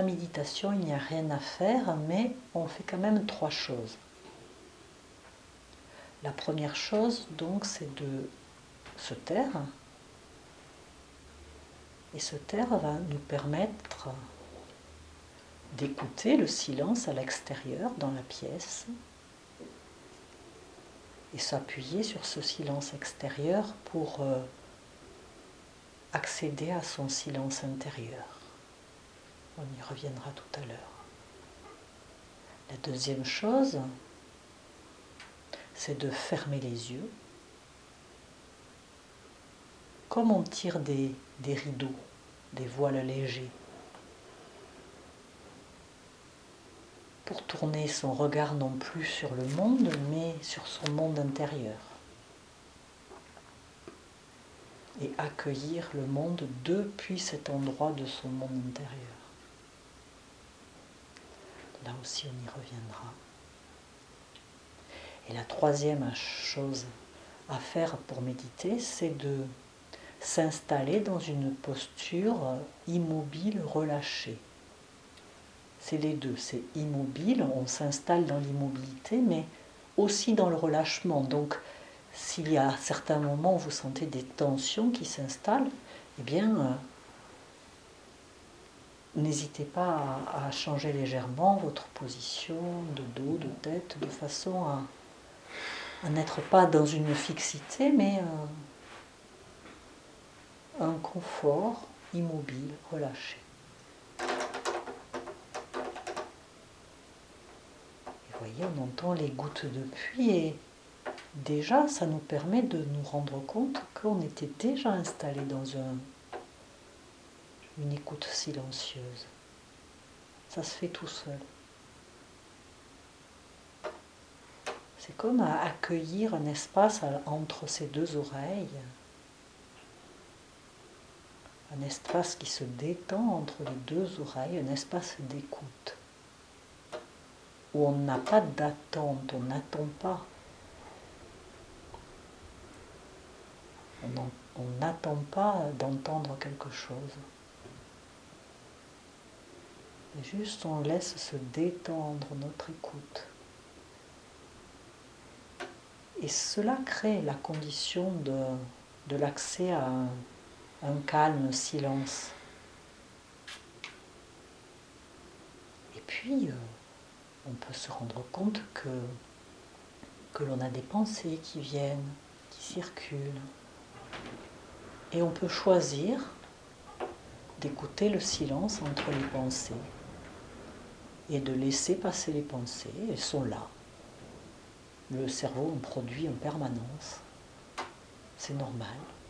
méditation, il n'y a rien à faire, mais on fait quand même 3 choses. La première chose, donc, c'est de se taire. Et se taire va nous permettre d'écouter le silence à l'extérieur, dans la pièce, et s'appuyer sur ce silence extérieur pour accéder à son silence intérieur. On y reviendra tout à l'heure. La deuxième chose, c'est de fermer les yeux, comme on tire des rideaux, des voiles légers, pour tourner son regard non plus sur le monde, mais sur son monde intérieur. Et accueillir le monde depuis cet endroit de son monde intérieur. Là aussi, on y reviendra. Et la troisième chose à faire pour méditer, c'est de s'installer dans une posture immobile, relâchée. C'est les deux, c'est immobile, on s'installe dans l'immobilité, mais aussi dans le relâchement. Donc, s'il y a à certains moments où vous sentez des tensions qui s'installent, eh bien, n'hésitez pas à changer légèrement votre position de dos, de tête, de façon à n'être pas dans une fixité, mais un confort immobile, relâché. Et vous voyez, on entend les gouttes de pluie et déjà, ça nous permet de nous rendre compte qu'on était déjà installé dans une écoute silencieuse. Ça se fait tout seul. C'est comme accueillir un espace entre ces deux oreilles, un espace qui se détend entre les deux oreilles, un espace d'écoute, où on n'a pas d'attente, on n'attend pas. On n'attend pas d'entendre quelque chose. Et juste on laisse se détendre notre écoute. Et cela crée la condition de l'accès à un calme silence. Et puis, on peut se rendre compte que l'on a des pensées qui viennent, qui circulent. Et on peut choisir d'écouter le silence entre les pensées et de laisser passer les pensées. Elles sont là. Le cerveau en produit en permanence. C'est normal.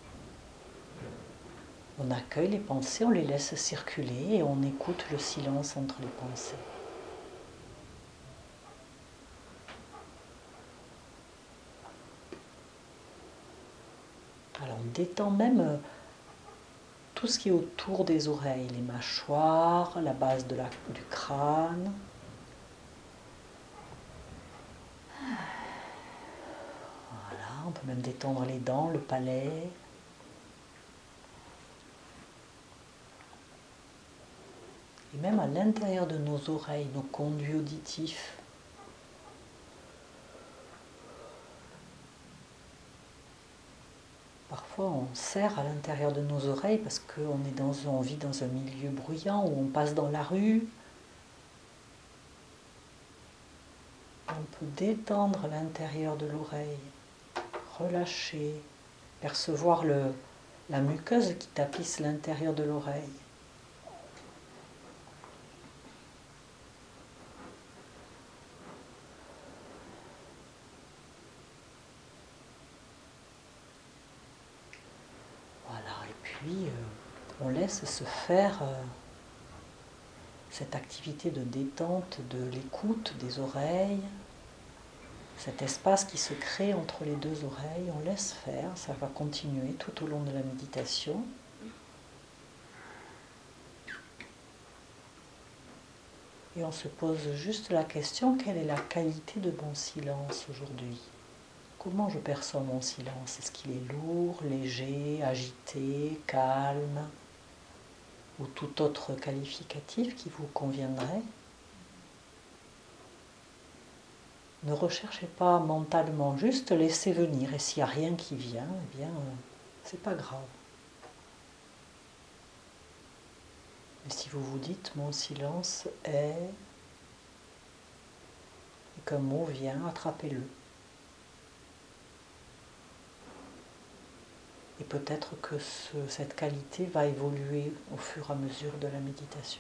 On accueille les pensées, on les laisse circuler et on écoute le silence entre les pensées. Alors on détend même tout ce qui est autour des oreilles, les mâchoires, la base du crâne. Voilà, on peut même détendre les dents, le palais. Et même à l'intérieur de nos oreilles, nos conduits auditifs. Parfois, on serre à l'intérieur de nos oreilles parce on vit dans un milieu bruyant où on passe dans la rue. On peut détendre l'intérieur de l'oreille, relâcher, percevoir la muqueuse qui tapisse l'intérieur de l'oreille. Puis on laisse se faire cette activité de détente de l'écoute des oreilles, cet espace qui se crée entre les deux oreilles, on laisse faire, ça va continuer tout au long de la méditation. Et on se pose juste la question, quelle est la qualité de mon silence aujourd'hui ? Comment je perçois mon silence ? Est-ce qu'il est lourd, léger, agité, calme ? ou tout autre qualificatif qui vous conviendrait. Ne recherchez pas mentalement, juste laissez venir. Et s'il n'y a rien qui vient, eh bien, c'est pas grave. Et si vous vous dites, mon silence est, et qu'un mot vient, attrapez-le. Et peut-être que cette qualité va évoluer au fur et à mesure de la méditation.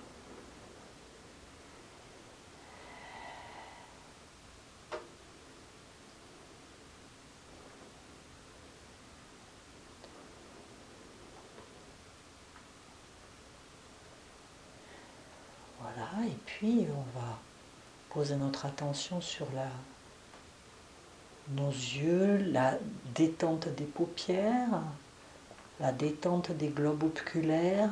Voilà, et puis on va poser notre attention sur nos yeux, la détente des paupières, la détente des globes oculaires,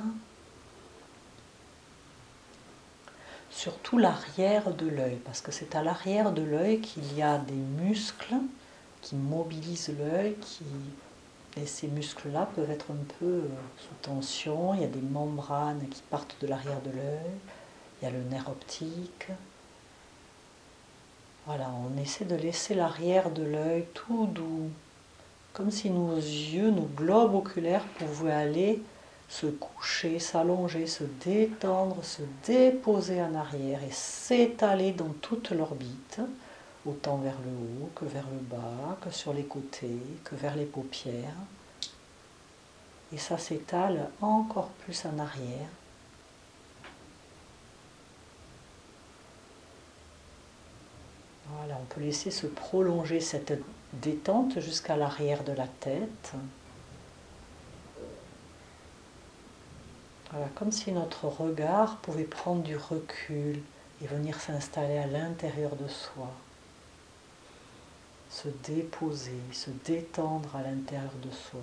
surtout l'arrière de l'œil, parce que c'est à l'arrière de l'œil qu'il y a des muscles qui mobilisent l'œil, et ces muscles-là peuvent être un peu sous tension. Il y a des membranes qui partent de l'arrière de l'œil, il y a le nerf optique. Voilà, on essaie de laisser l'arrière de l'œil tout doux, comme si nos yeux, nos globes oculaires pouvaient aller se coucher, s'allonger, se détendre, se déposer en arrière et s'étaler dans toute l'orbite, autant vers le haut que vers le bas, que sur les côtés, que vers les paupières. Et ça s'étale encore plus en arrière. Voilà, on peut laisser se prolonger cette détente jusqu'à l'arrière de la tête. Voilà, comme si notre regard pouvait prendre du recul et venir s'installer à l'intérieur de soi. Se déposer, se détendre à l'intérieur de soi.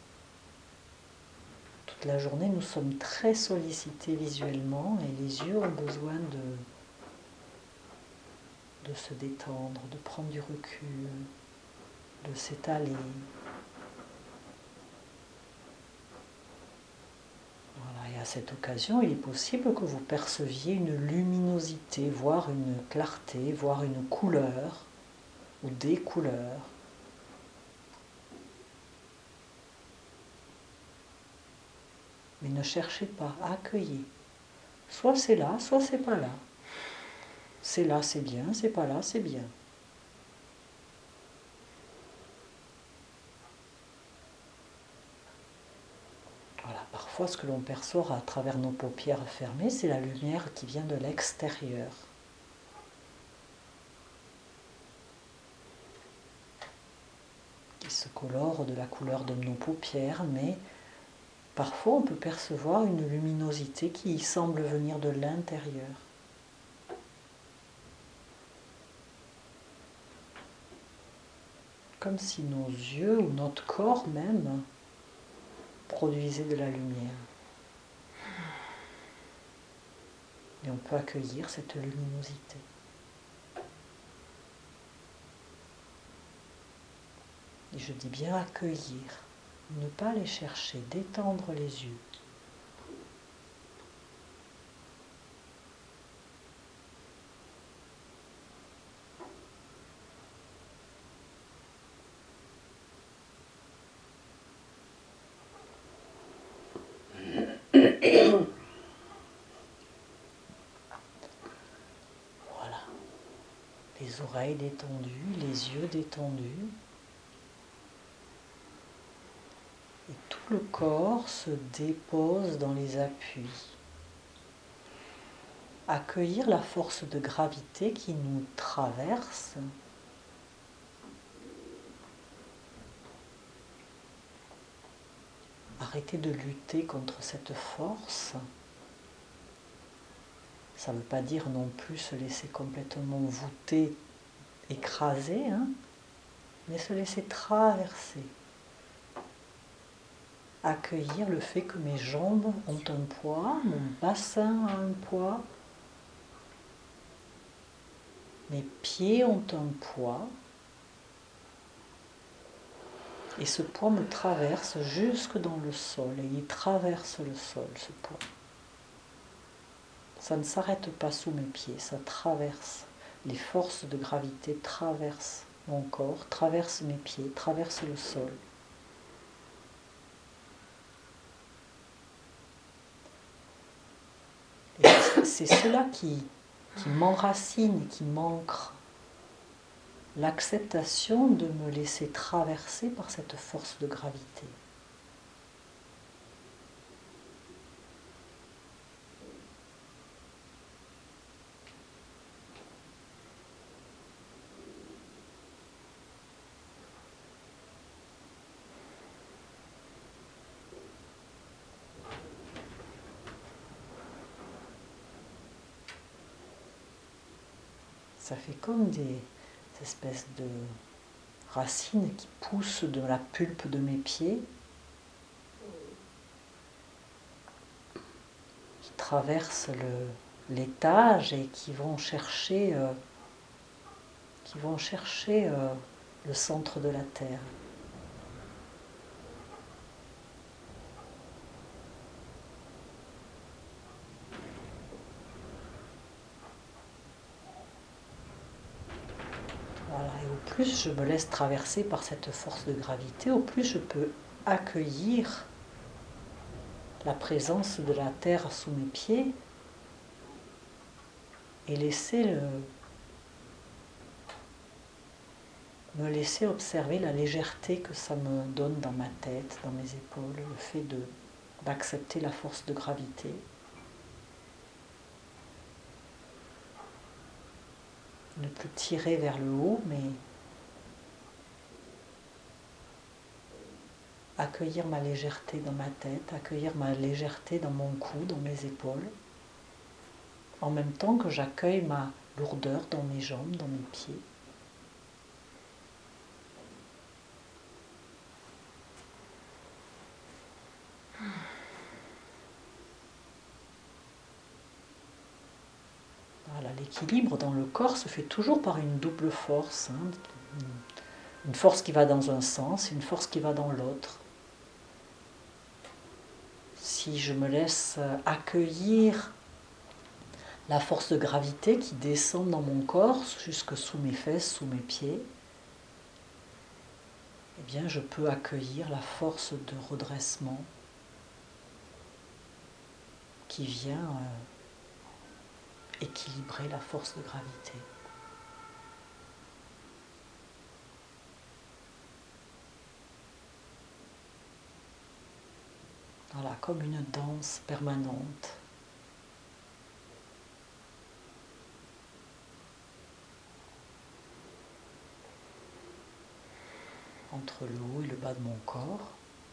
Toute la journée, nous sommes très sollicités visuellement et les yeux ont besoin de se détendre, de prendre du recul, de s'étaler. Voilà, et à cette occasion, il est possible que vous perceviez une luminosité, voire une clarté, voire une couleur ou des couleurs. Mais ne cherchez pas, accueillez. Soit c'est là, soit c'est pas là. C'est là, c'est bien, c'est pas là, c'est bien. Voilà, parfois ce que l'on perçoit à travers nos paupières fermées, c'est la lumière qui vient de l'extérieur. Qui se colore de la couleur de nos paupières, mais parfois on peut percevoir une luminosité qui semble venir de l'intérieur. Comme si nos yeux ou notre corps même produisaient de la lumière. Et on peut accueillir cette luminosité. Et je dis bien accueillir, ne pas les chercher, détendre les yeux. Voilà. Les oreilles détendues, les yeux détendus. Et tout le corps se dépose dans les appuis. Accueillir la force de gravité qui nous traverse. Arrêtez de lutter contre cette force. Ça ne veut pas dire non plus se laisser complètement voûter, écraser, mais se laisser traverser. Accueillir le fait que mes jambes ont un poids, mon bassin a un poids, mes pieds ont un poids, et ce poids me traverse jusque dans le sol, et il traverse le sol, ce poids. Ça ne s'arrête pas sous mes pieds, ça traverse. Les forces de gravité traversent mon corps, traversent mes pieds, traversent le sol. Et c'est cela qui m'enracine, qui m'ancre. L'acceptation de me laisser traverser par cette force de gravité. Ça fait comme des espèces de racines qui poussent de la pulpe de mes pieds, qui traversent l'étage et qui vont chercher le centre de la Terre. Voilà, et au plus je me laisse traverser par cette force de gravité, au plus je peux accueillir la présence de la Terre sous mes pieds et me laisser observer la légèreté que ça me donne dans ma tête, dans mes épaules, le fait d'accepter la force de gravité. Ne plus tirer vers le haut, mais accueillir ma légèreté dans ma tête, accueillir ma légèreté dans mon cou, dans mes épaules, en même temps que j'accueille ma lourdeur dans mes jambes, dans mes pieds. Voilà, l'équilibre dans le corps se fait toujours par une double force, une force qui va dans un sens, une force qui va dans l'autre. Si je me laisse accueillir la force de gravité qui descend dans mon corps jusque sous mes fesses, sous mes pieds, eh bien je peux accueillir la force de redressement qui vient équilibrer la force de gravité. Voilà, comme une danse permanente. Entre le haut et le bas de mon corps.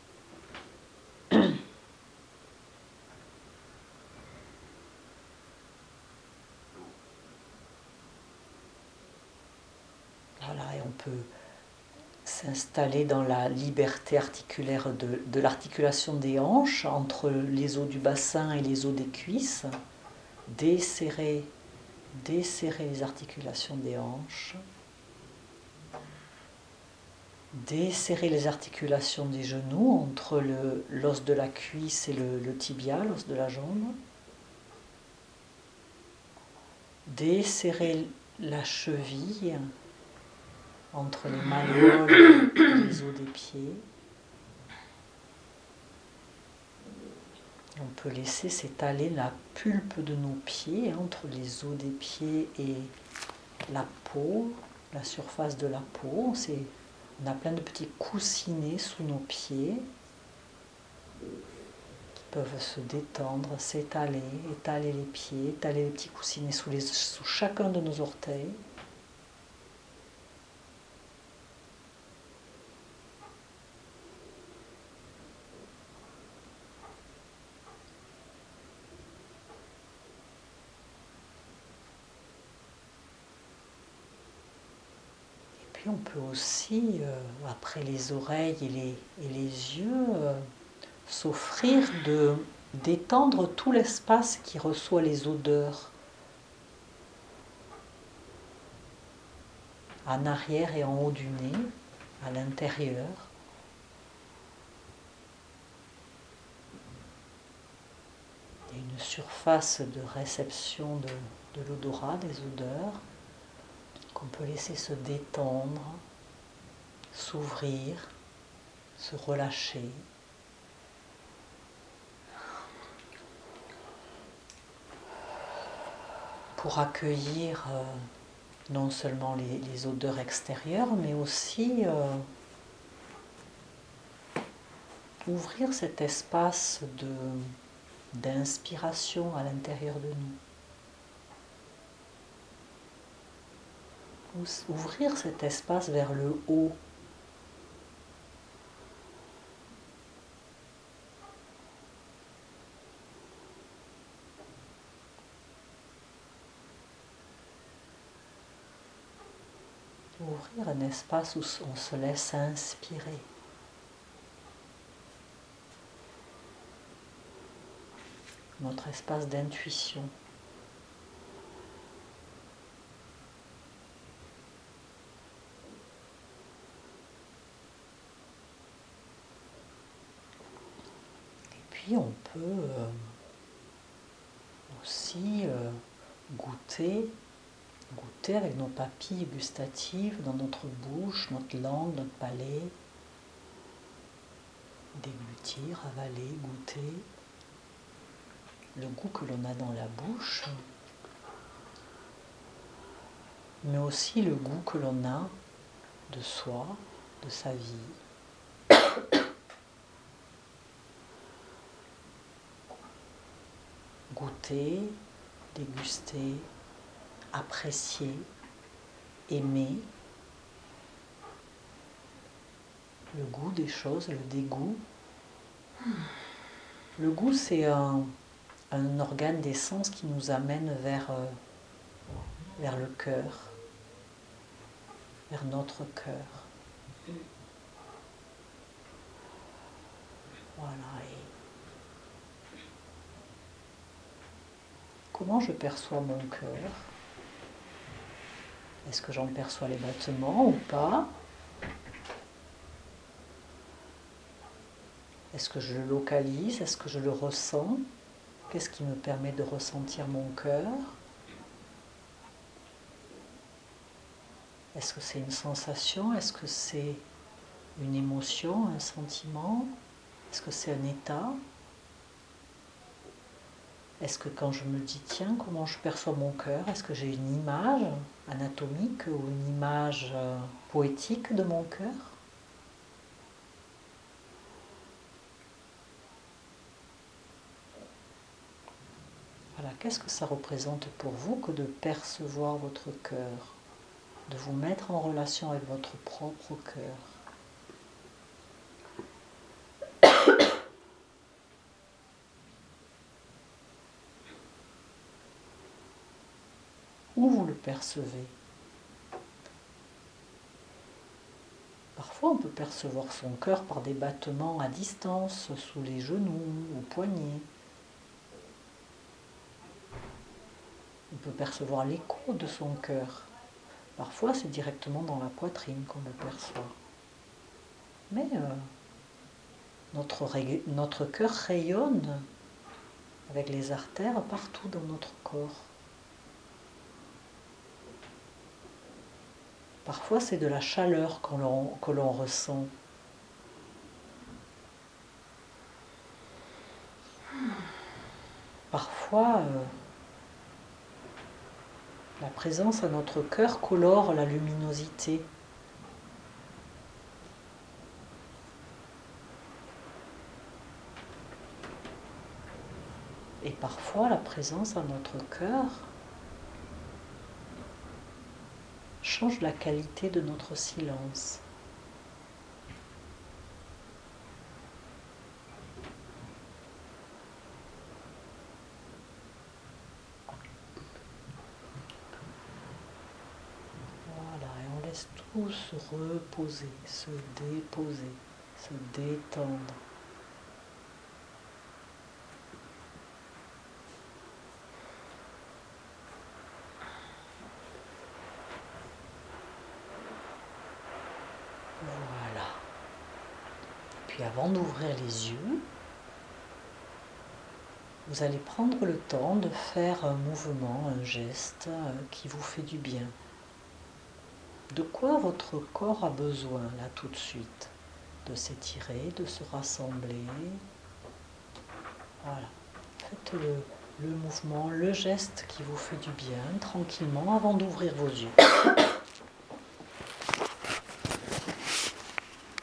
Voilà, et on peut s'installer dans la liberté articulaire de l'articulation des hanches entre les os du bassin et les os des cuisses. Desserrer les articulations des hanches. Desserrer les articulations des genoux entre l'os de la cuisse et le tibia, l'os de la jambe. Desserrer la cheville entre les malléoles et les os des pieds. On peut laisser s'étaler la pulpe de nos pieds entre les os des pieds et la peau, la surface de la peau. On a plein de petits coussinets sous nos pieds qui peuvent se détendre, s'étaler, étaler les pieds, étaler les petits coussinets sous chacun de nos orteils. Puis on peut aussi, après les oreilles et les yeux, s'offrir d'étendre tout l'espace qui reçoit les odeurs, en arrière et en haut du nez, à l'intérieur. Il y a une surface de réception de l'odorat, des odeurs, qu'on peut laisser se détendre, s'ouvrir, se relâcher. Pour accueillir non seulement les odeurs extérieures, mais aussi ouvrir cet espace d'inspiration à l'intérieur de nous. Ouvrir cet espace vers le haut. Ouvrir un espace où on se laisse inspirer. Notre espace d'intuition. Et puis on peut aussi goûter avec nos papilles gustatives dans notre bouche, notre langue, notre palais. Déglutir, avaler, goûter. Le goût que l'on a dans la bouche, mais aussi le goût que l'on a de soi, de sa vie. Goûter, déguster, apprécier, aimer. Le goût des choses, le dégoût. Le goût, c'est un organe des sens qui nous amène vers le cœur, vers notre cœur. Voilà. Et comment je perçois mon cœur? Est-ce que j'en perçois les battements ou pas? Est-ce que je le localise? Est-ce que je le ressens? Qu'est-ce qui me permet de ressentir mon cœur? Est-ce que c'est une sensation? Est-ce que c'est une émotion, un sentiment? Est-ce que c'est un état? Est-ce que quand je me dis, tiens, comment je perçois mon cœur? Est-ce que j'ai une image anatomique ou une image poétique de mon cœur? Voilà, qu'est-ce que ça représente pour vous que de percevoir votre cœur, de vous mettre en relation avec votre propre cœur? Où vous le percevez? Parfois, on peut percevoir son cœur par des battements à distance, sous les genoux, aux poignets. On peut percevoir l'écho de son cœur. Parfois, c'est directement dans la poitrine qu'on le perçoit. Mais notre cœur rayonne avec les artères partout dans notre corps. Parfois, c'est de la chaleur que l'on ressent. Parfois, la présence à notre cœur colore la luminosité. Et parfois, la présence à notre cœur change la qualité de notre silence. Voilà, et on laisse tout se reposer, se déposer, se détendre. Voilà. Puis avant d'ouvrir les yeux, vous allez prendre le temps de faire un mouvement, un geste qui vous fait du bien. De quoi votre corps a besoin là tout de suite? De s'étirer, de se rassembler. Voilà. Faites le mouvement, le geste qui vous fait du bien, tranquillement, avant d'ouvrir vos yeux.